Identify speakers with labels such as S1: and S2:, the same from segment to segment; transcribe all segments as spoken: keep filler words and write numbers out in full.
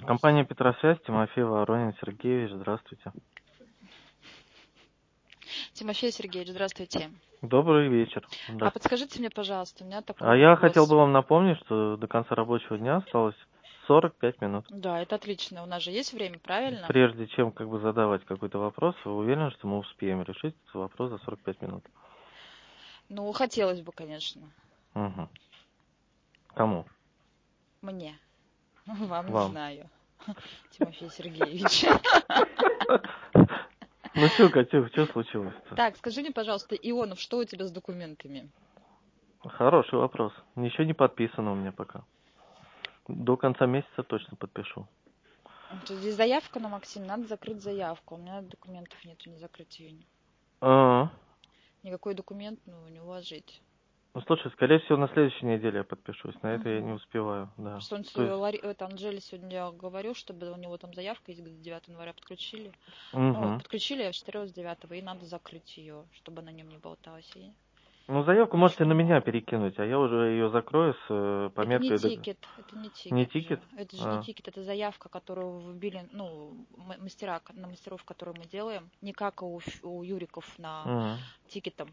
S1: Компания Петросвязь, Тимофей Воронин, Сергеевич, здравствуйте.
S2: Тимофей Сергеевич, здравствуйте.
S1: Добрый вечер.
S2: А подскажите мне, пожалуйста, у меня такой
S1: А
S2: вопрос.
S1: я хотел бы вам напомнить, что до конца рабочего дня осталось сорок пять минут.
S2: Да, это отлично. У нас же есть время, правильно?
S1: Прежде чем как бы задавать какой-то вопрос, вы уверены, что мы успеем решить этот вопрос за сорок пять минут?
S2: Ну, хотелось бы, конечно.
S1: Угу. Кому?
S2: Мне. Вам, не
S1: Вам.
S2: знаю. Тимофей Сергеевич.
S1: Ну что, Катюх, что случилось-то?
S2: Так, скажи мне, пожалуйста, Ионов, что у тебя с документами?
S1: Хороший вопрос. Ничего не подписано у меня пока. До конца месяца точно подпишу.
S2: Здесь заявка на Максим, надо закрыть заявку. У меня документов нету, не закрыть ее.
S1: А,
S2: Никакой документ, ну, не уложить.
S1: ну слушай, скорее всего, на следующей неделе я подпишусь. На это я
S2: Угу.
S1: не успеваю, да.
S2: Просто он,
S1: То есть...
S2: Лари... это Анжеле сегодня говорил, чтобы у него там заявка есть, где девятого января подключили.
S1: Угу.
S2: Ну, подключили, я повторяю, с девятого, и надо закрыть ее, чтобы на нем не болталась. И...
S1: Ну, заявку можете
S2: Ничего
S1: на
S2: не
S1: меня
S2: могу.
S1: перекинуть, а я уже ее закрою с э,
S2: Это не
S1: пометкой... дог-
S2: тикет, это не тикет.
S1: Не
S2: же.
S1: тикет?
S2: Это же не
S1: А.
S2: тикет, это заявка, которую вбили, ну, м- мастера, на мастеров, которые мы делаем, не как у, Ф- у Юриков на
S1: Мгм.
S2: тикетом.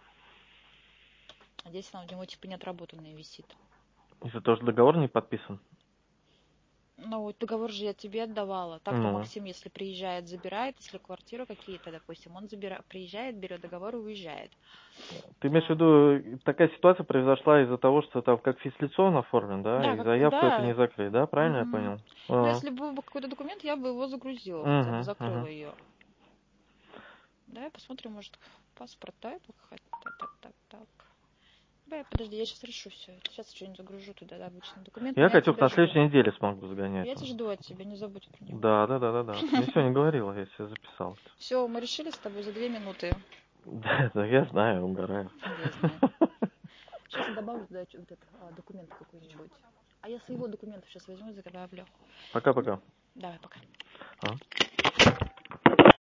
S2: А здесь она у него типа не отработанная висит.
S1: Из-за того, что договор не подписан?
S2: Ну, договор же я тебе отдавала. Так-то
S1: Ну.
S2: Максим, если приезжает, забирает, если квартиры какие-то, допустим, он забира... приезжает, берет договор и уезжает.
S1: Ты имеешь в
S2: А,
S1: виду, такая ситуация произошла из-за того, что там как физлицо он оформлен, да,
S2: Да,
S1: и
S2: как,
S1: заявку эту не
S2: да.
S1: закрыть, да? Правильно я
S2: Мгм.
S1: понял?
S2: Ну,
S1: А.
S2: если был бы какой-то документ, я бы его загрузила, хотя бы
S1: Угу,
S2: закрыла
S1: угу.
S2: ее. Да, посмотрим, может, паспорт, да, это так, так, так, так. Да, подожди, я сейчас решу все. Сейчас что-нибудь загружу туда, да, обычный документ, но
S1: Я,
S2: я
S1: Катюх,
S2: тебя
S1: на
S2: жду.
S1: следующей неделе смогу загонять.
S2: Я тебя жду от тебя, не забудь про него.
S1: Да, да, да, да, да. Ты мне сегодня говорила, я себе записал.
S2: Все, мы решили с тобой за две минуты.
S1: Да, да, я знаю, угораю.
S2: Я знаю. Сейчас я добавлю туда вот этот а, документ какой-нибудь. А я с его документов сейчас возьму и добавлю.
S1: Пока-пока.
S2: Давай, пока.
S1: А?